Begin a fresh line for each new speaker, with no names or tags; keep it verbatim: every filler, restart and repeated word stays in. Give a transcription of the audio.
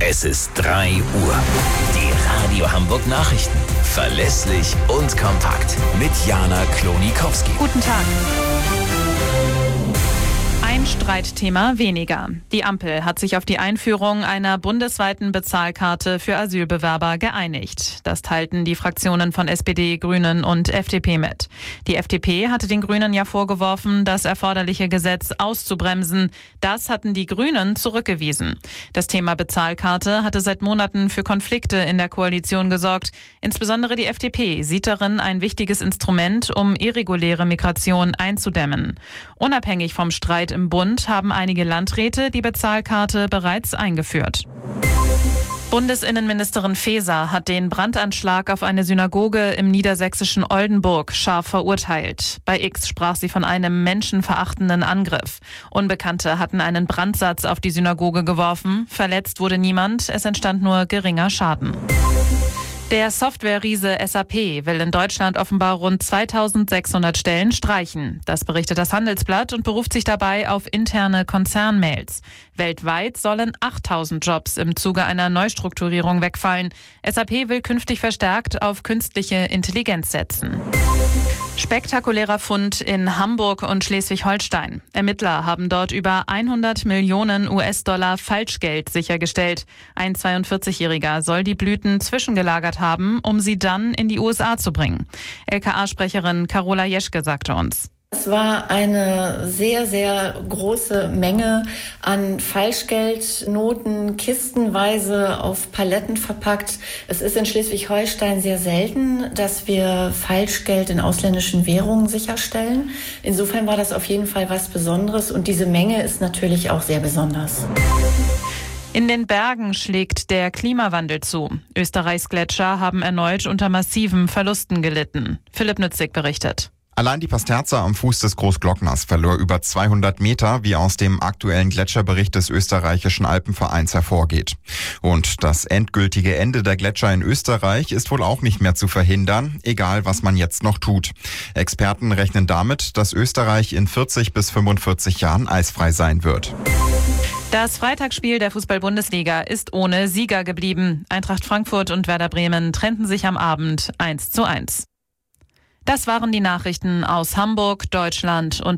Es ist drei Uhr. Die Radio Hamburg Nachrichten. Verlässlich und kompakt. Mit Jana Klonikowski.
Guten Tag. Ein Streitthema weniger. Die Ampel hat sich auf die Einführung einer bundesweiten Bezahlkarte für Asylbewerber geeinigt. Das teilten die Fraktionen von S P D, Grünen und F D P mit. Die F D P hatte den Grünen ja vorgeworfen, das erforderliche Gesetz auszubremsen. Das hatten die Grünen zurückgewiesen. Das Thema Bezahlkarte hatte seit Monaten für Konflikte in der Koalition gesorgt. Insbesondere die F D P sieht darin ein wichtiges Instrument, um irreguläre Migration einzudämmen. Unabhängig vom Streit im Bund haben einige Landräte die Bezahlkarte bereits eingeführt. Bundesinnenministerin Faeser hat den Brandanschlag auf eine Synagoge im niedersächsischen Oldenburg scharf verurteilt. Bei X sprach sie von einem menschenverachtenden Angriff. Unbekannte hatten einen Brandsatz auf die Synagoge geworfen. Verletzt wurde niemand, es entstand nur geringer Schaden. Der Software-Riese S A P will in Deutschland offenbar rund zweitausendsechshundert Stellen streichen. Das berichtet das Handelsblatt und beruft sich dabei auf interne Konzernmails. Weltweit sollen achttausend Jobs im Zuge einer Neustrukturierung wegfallen. S A P will künftig verstärkt auf künstliche Intelligenz setzen. Spektakulärer Fund in Hamburg und Schleswig-Holstein. Ermittler haben dort über hundert Millionen U S-Dollar Falschgeld sichergestellt. Ein zweiundvierzigjähriger soll die Blüten zwischengelagert haben, um sie dann in die U S A zu bringen. L K A-Sprecherin Carola Jeschke sagte uns:
Es war eine sehr, sehr große Menge an Falschgeldnoten, kistenweise auf Paletten verpackt. Es ist in Schleswig-Holstein sehr selten, dass wir Falschgeld in ausländischen Währungen sicherstellen. Insofern war das auf jeden Fall was Besonderes und diese Menge ist natürlich auch sehr besonders.
In den Bergen schlägt der Klimawandel zu. Österreichs Gletscher haben erneut unter massiven Verlusten gelitten. Philipp Nützig berichtet.
Allein die Pasterze am Fuß des Großglockners verlor über zweihundert Meter, wie aus dem aktuellen Gletscherbericht des österreichischen Alpenvereins hervorgeht. Und das endgültige Ende der Gletscher in Österreich ist wohl auch nicht mehr zu verhindern, egal was man jetzt noch tut. Experten rechnen damit, dass Österreich in vierzig bis fünfundvierzig Jahren eisfrei sein wird.
Das Freitagsspiel der Fußball-Bundesliga ist ohne Sieger geblieben. Eintracht Frankfurt und Werder Bremen trennten sich am Abend eins zu eins. Das waren die Nachrichten aus Hamburg, Deutschland und